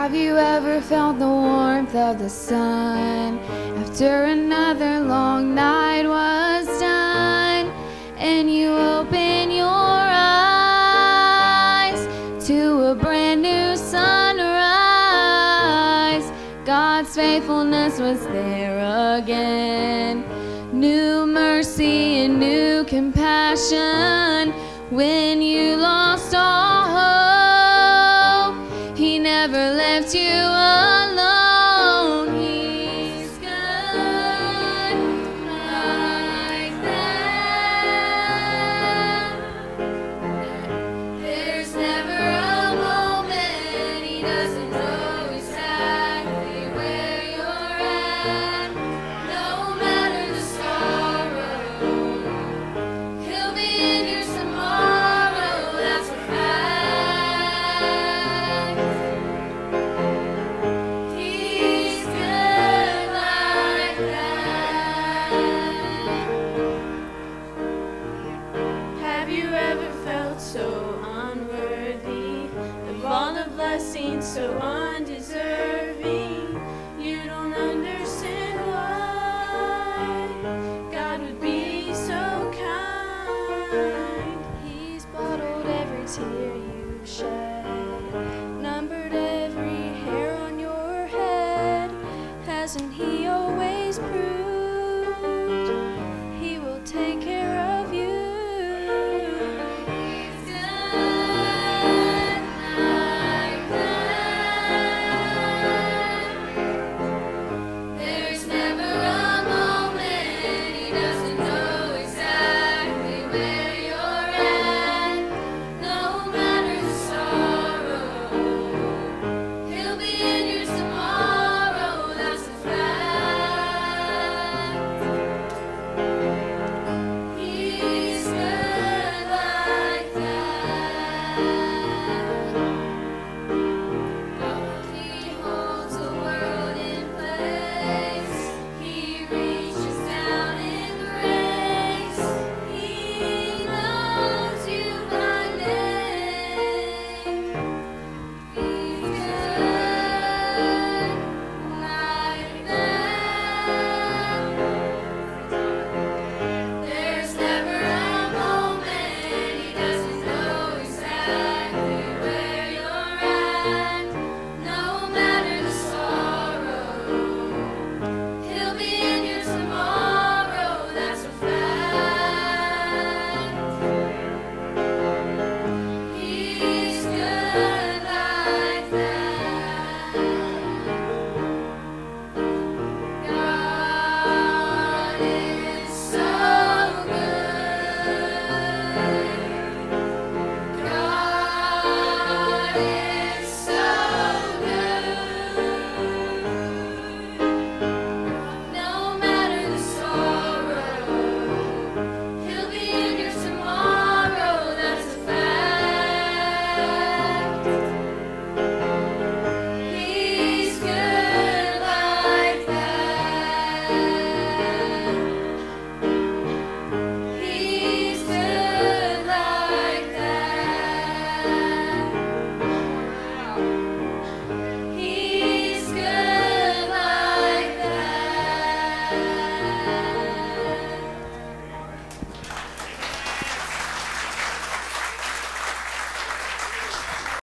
Have you ever felt the warmth of the sun after another long night was done, and you open your eyes to a brand new sunrise? God's faithfulness was there again, new mercy and new compassion. When you lost all hope, He never left you alone. He's good like that. There's never a moment He doesn't know exactly where you're at. No matter the sorrow, He'll be in your tomorrow. That's a fact. He's good like that. Have you ever felt so unworthy of all the blessings, so undeserving? You don't understand why God would be so kind. He's bottled every tear you've shed.